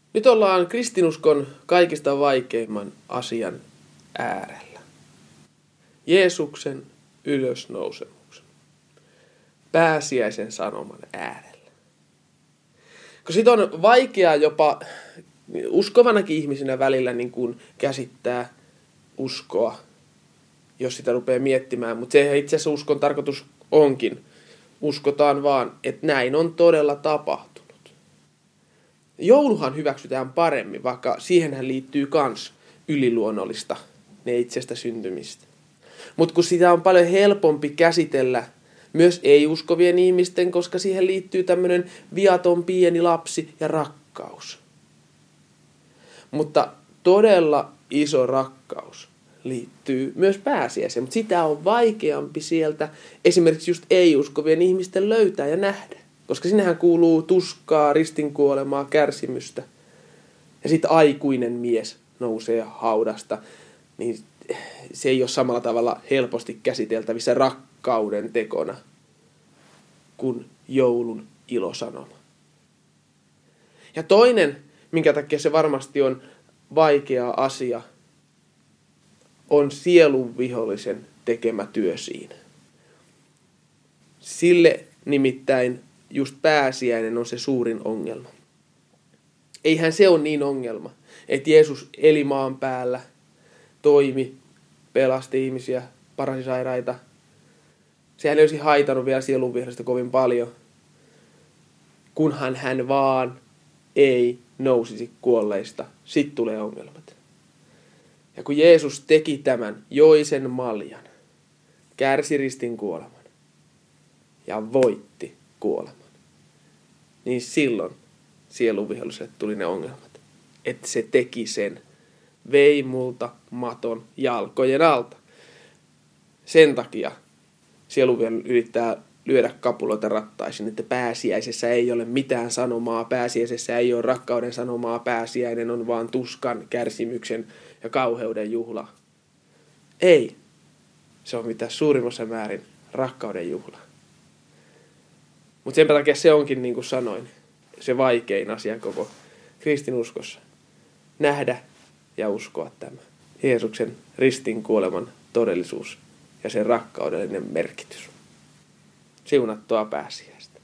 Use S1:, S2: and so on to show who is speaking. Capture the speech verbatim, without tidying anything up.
S1: Nyt ollaan kristinuskon kaikista vaikeimman asian äärellä. Jeesuksen ylösnousemuksen. Pääsiäisen sanoman äärellä. Kun sit on vaikeaa jopa uskovanakin ihmisenä välillä niin kuin käsittää uskoa, jos sitä rupeaa miettimään. Mutta se itse asiassa uskon tarkoitus onkin. Uskotaan vaan, että näin on todella tapahtunut. Jouluhan hyväksytään paremmin, vaikka siihenhän liittyy kans yliluonnollista, neitsestä syntymistä. Mutta kun sitä on paljon helpompi käsitellä myös ei-uskovien ihmisten, koska siihen liittyy tämmöinen viaton pieni lapsi ja rakkaus. Mutta todella iso rakkaus liittyy myös pääsiäiseen, mutta sitä on vaikeampi sieltä esimerkiksi just ei-uskovien ihmisten löytää ja nähdä. Koska sinnehän kuuluu tuskaa, ristinkuolemaa, kärsimystä. Ja sitten aikuinen mies nousee haudasta, niin se ei ole samalla tavalla helposti käsiteltävissä rakkauden tekona kuin joulun ilosanoma. Ja toinen, minkä takia se varmasti on vaikea asia, on sielun vihollisen tekemä työ siinä. Sille nimittäin just pääsiäinen on se suurin ongelma. Eihän se ole niin ongelma, että Jeesus eli maan päällä, toimi, pelasti ihmisiä, paransi sairaita. Sehän ei olisi haitanut vielä sielunvihollista kovin paljon, kunhan hän vaan ei nousisi kuolleista. Sitten tulee ongelmat. Ja kun Jeesus teki tämän, joi sen maljan, kärsi ristin kuoleman ja voitti kuoleman, niin silloin sielunviholliselle tuli ne ongelmat. Että se teki sen, vei multa maton jalkojen alta. Sen takia sielunvihollinen yrittää lyödä kapuloita rattaisiin, että pääsiäisessä ei ole mitään sanomaa, pääsiäisessä ei ole rakkauden sanomaa, pääsiäinen on vaan tuskan, kärsimyksen ja kauheuden juhla. Ei. Se on mitä suurimmassa määrin rakkauden juhla. Mutta sen takia se onkin, niin kuin sanoin, se vaikein asia koko kristinuskossa. Nähdä ja uskoa tämä. Jeesuksen ristin kuoleman todellisuus ja sen rakkaudellinen merkitys. Siunattua pääsiäistä.